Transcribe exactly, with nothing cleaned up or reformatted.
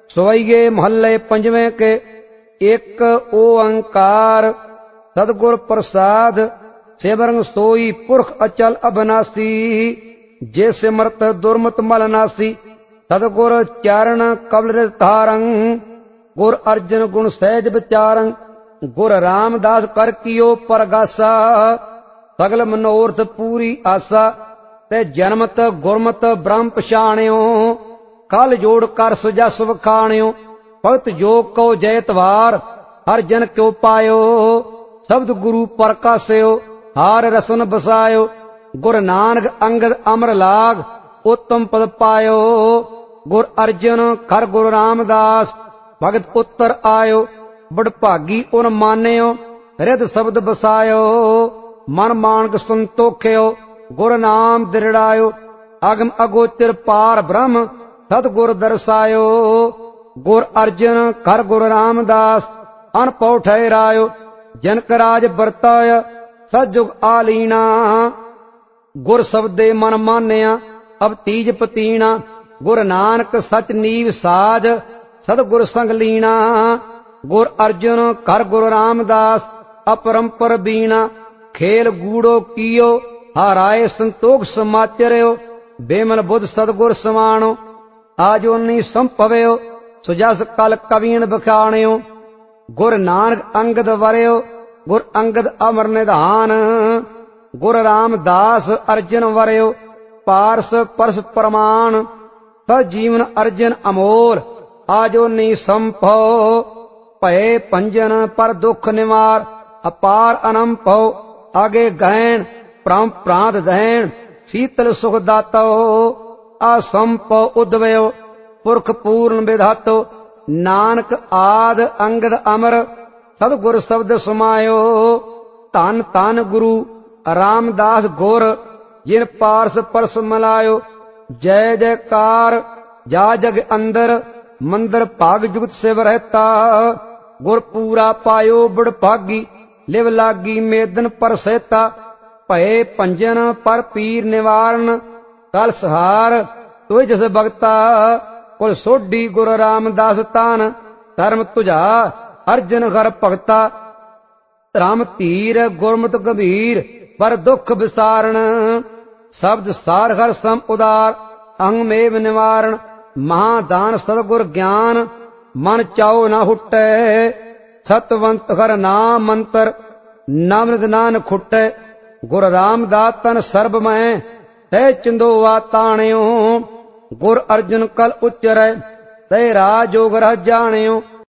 सवैये महल्ले पंजवें के। एक ओंकार सदगुर प्रसाद सेवरंग सोई पुरख अचल अबनासी। जे सिमरत दुर्मत मलनासी सदगुर चरण कबल धारंग। गुर अर्जन गुण सहज विचारं गुर रामदास कर कियो परगासा। सगल मनोरथ पूरी आसा ते जन्मत गुरमत ब्रह्म पछाणियो। कल जोड़ कर सुजस वखाणियो भगत योग को जयतवार हर जन क्यों पायो। शब्द गुरु परकास्यो हार रसन बसायो। गुर नानक अंगद अमर लाग उत्तम पद पायो। गुर अर्जन कर गुरु रामदास भगत उत्तर आयो। बड़भागी उन मान्यो हृद शब्द बसायो। मन मानक संतोख्यो गुर नाम दृढ़ायो। अगम अगोचर पार ब्रह्म सतगुर दर्शायो। गुर अर्जन कर गुरु रामदास अनपौ ठहरायो। जनक राज बरताय सतजुग आलीना। गुर शब्दे मन मान्या अब तीज पतीना। गुर नानक सच नीव साज सतगुर संग लीना। गुर अर्जन कर गुरु रामदास अपरंपर बीना। खेल गूढ़ो कियो हाराए संतोख समाचर्यो। बेमल बुध सतगुर समाणो आजो नहीं संभव्यो। सुजस कल कवीन बखाणियो गुर नानक अंगद वरयो। गुर अंगद अमर निधान गुर रामदास अर्जन वरयो। पारस परस प्रमाण सजीवन अर्जन अमोल आजो नहीं संभव। भय पंजन पर दुख निवार अपार अनंभव। आगे गहन प्राम प्रांत दहन शीतल सुख दातो। असंभव उद्वयो पुरख पूर्ण विधातो। नानक आद अंगद अमर सतगुर शब्द समायो। धन धन गुरु रामदास गुर जिन पारस परस मलायो। जय जयकार जा जग अंदर मंदिर भाग जुगत सिव रहता। गुर पूरा पायो बड़ भागी लिव लागी मेदन पर सहता। भय पंजन पर पीर निवारण कल सहार तुझ जस भगता। कुल सोढ़ी गुरु रामदास तान धर्म तुझा अर्जन घर भगता। राम धीर गुरमत गंभीर पर दुख विसारण। शब्द सार हर सम उदार अंगमेव निवारण। महादान सतगुर ज्ञान मन चाओ न हुट्टै। सतवंत हर नाम मंत्र नामृत नान खुट्टै। गुर रामदास तन सर्ब मैं तै चिंदोवा ताणियो। गुर अर्जन कल उच्चरै तै राजोग रह जाणियो।